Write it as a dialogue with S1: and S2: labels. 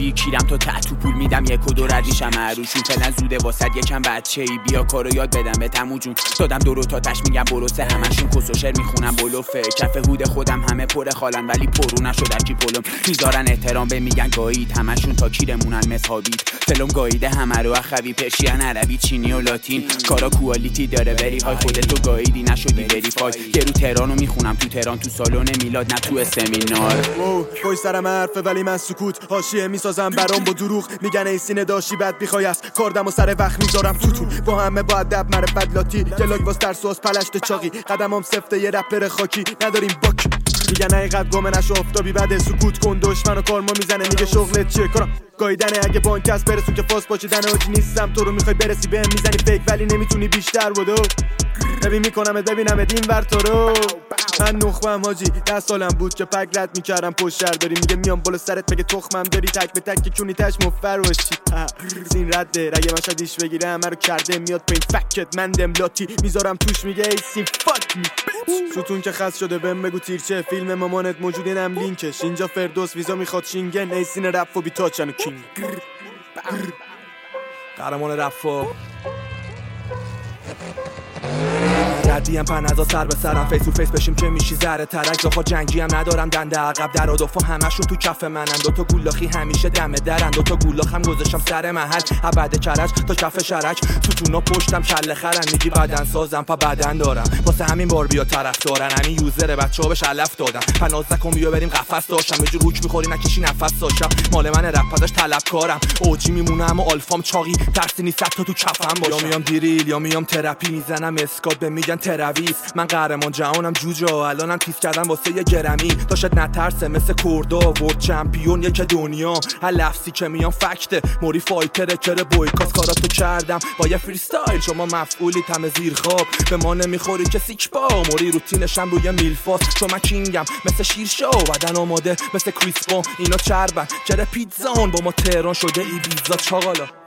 S1: بگی کیرم تا ته تو پول میدم 1 و 2 رد میشم عروشون فعلا زوده واسد یکم بچه‌ای بیا کارو یاد بدم به تمو جون دادم دور و تاتش میگم بروسه همشون کس و شعر میخونم بلوفه کف هود خودم همه پر خالن ولی پرو نشد کی پلم میذارن احترام به میگن گایید همشون تا کیرمونن مسابید فلم گاییده همه رو اخوی پرشین عربی چینی و لاتین کارا کوالیتی داره وری های خودتو گاییدی نشدی وریفای یه رو تهرانو میخونم تو تهران تو سالن میلاد نه تو سمینار
S2: پای سرم حرفه ولی من سکوت حاشیه میسازم برام با دروغ میگن ای سینه داشی بد بیخوای است کاردم و سر وقت میذارم توتون با همه با ادب معرفت لاتی گلاگ واس ترس و پلشت چاقی قدمام سفته یه رپر خاکی نداریم باک میگن حقیقت گم نشو افتابی بده سکوت کن دشمنو کارما میزنه میگه شغلت چیه کارم گایدنه اگه بانک است برسون که فاس پاچیدن اوج نیستم تو رو میخوای برسی بهم میزنی فیک ولی نمیتونی بیشتر بدو نبی میکنم ببینم این ور تو رو من نخبم حاجی 10 سالم بود که پک رد میکردم پشت شهر داری میگه میام بالا سرت بگه تخمم داری تک به تک کونی تش مفر باشی زین رده رگه من شدیش بگیره همه رو کرده میاد پین فکت من دملاتی میذارم توش میگه ای سین فاک ستون که خاص شده بهم بگو تیرچه فیلم مامانت موجود اینم لینکش اینجا فردوس ویزا میخواد شینگن ای سین رپ و بی تاچن و کینگ قهرمان رپ ردیم پنزا سر به سرم فیس تو فیس بشیم که میشی زره ترک دافا جنگی هم ندارم دنده عقب در و دافا همشون تو کف منن دوتا گولاخی همیشه دمه درن دوتا گولاخ هم گذاشتم سر محل ابد کرج تا کف شرک ستونا پشتم کله خرن میگی بدن سازم پا بدن دارم واسه همین بار بیا طرف دارن همین یوزر بچه‌ها بهش علف دادن پناز نکن بیا بریم قفس داشتم یه روک میخوری نکشی نفس داشتم مال من رپ ازش طلبکارم اوجی میمونم و آلفام چاقی ترسی نیست تا تو کفم باشم یا میام دیریل یا میام تراپی میزنم اسکات به میگن ترویس من قهرمان جهانم جوجا الانم تیز کردم واسه یه گرمی تا شاید نترسه مثل کردا ورد چمپیون یک دنیا هر لفظی که میام فکته موری فایتره چره بویکاس کاراتو کردم با یه فریستایل شما مفعولی تم زیر خواب به ما نمیخوری که سیک با موری روتینشم روی میلفاس چون من کینگم مثل شیرشا بدن آماده مثل کریسپو اینا چربن چره پیتزان با ما تهران شده ایبیزا چاقالا